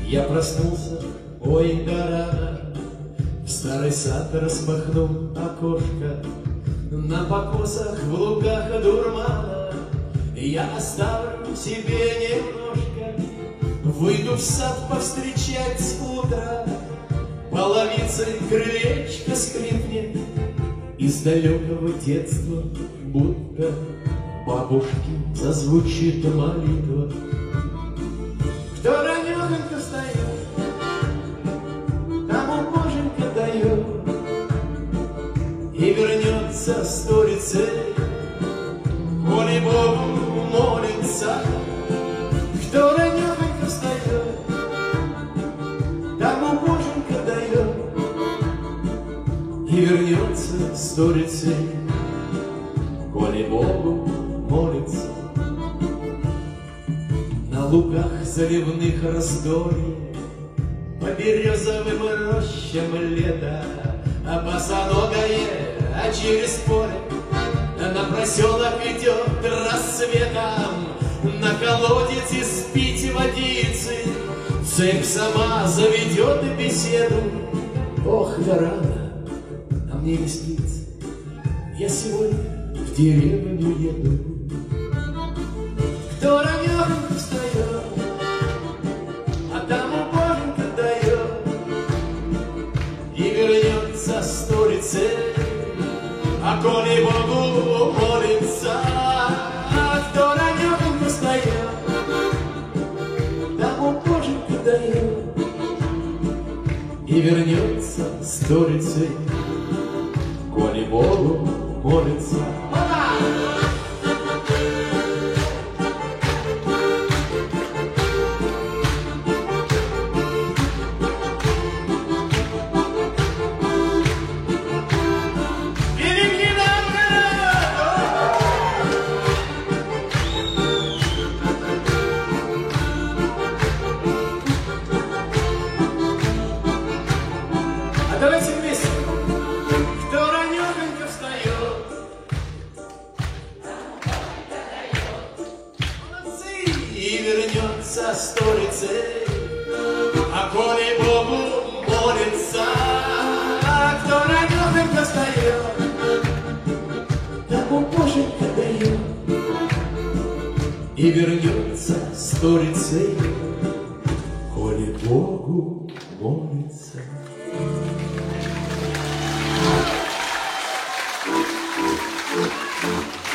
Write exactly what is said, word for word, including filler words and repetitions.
Я проснулся, ой, да рано, в старый сад распахнул окошко. На покосах, в лугах дурмана я оставлю себе немножко. Выйду в сад повстречать утро, половицей крылечко скрипнет. Из далекого детства будто бабушки зазвучит молитва. Кто раненько встает, тому Боженька дает, и вернется сто лицей, коли Богу молится. Кто раненько встает, тому Боженька дает, и вернется сто лицей, коли Богу молится. На лугах заливных раздолье, по березовым рощам лето, а босоногое, а через поле на проселок идет рассветом. На колодец испить водицы цепь сама заведет и беседу. Ох, да рано, а мне не спится, я сегодня в деревню еду. Кто раненько встает, а тому Боженька дает, и вернется сто лицей, а коли Богу молится. Кто раненько встает, тому Боженька дает, и вернется сто лицей, коли Богу молится. Давайте вместе. Кто раненько встает, молодцы, и вернется сто лицей, а коли Богу молится. Кто раненько встает, тому Боженька дает, и вернется сто лицей, коли Богу молится. Thank you.